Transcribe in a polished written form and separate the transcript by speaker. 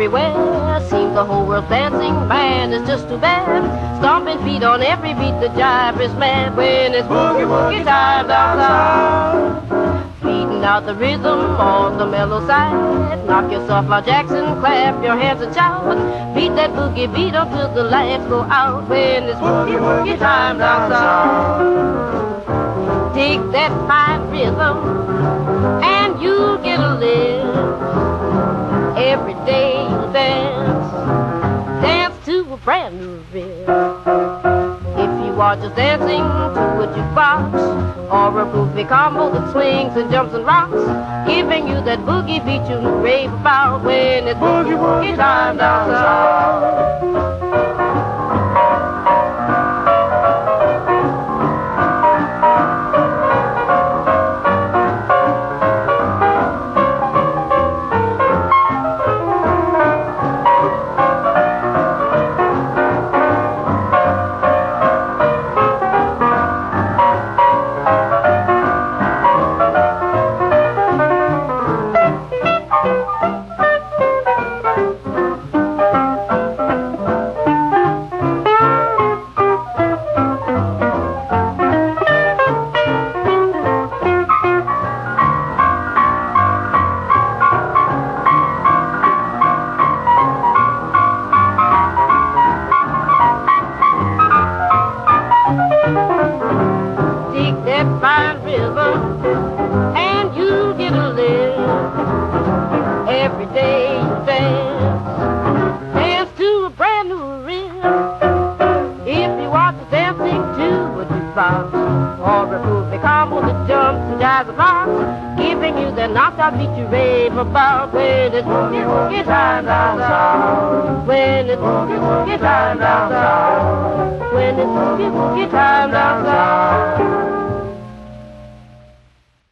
Speaker 1: everywhere. Seems the whole world's dancing, man, it's just too bad. Stomping feet on every beat, the jive is mad when it's boogie woogie time down south. Beating out the rhythm on the mellow side. Knock yourself out, Jackson, clap your hands and shout. Beat that boogie beat until the lights go out when it's boogie woogie time down south. Dig that fine rhythm and you'll get a lift. Every day you dance, dance to a brand new rhythm. If you are just dancing to a jukebox or a groovy combo that swings and jumps and rocks, giving you that boogie beat you rave about when it's boogie woogie time down south. Fine rhythm and you get a lift. Every day you dance, dance to a brand new rhythm. If you want to dancing to a jukebox or a groovy combo that jumps and jives the box, giving you that knockout beat you rave about when it's boogie woogie time down south. When it's boogie woogie time down south. When it's boogie woogie time down south.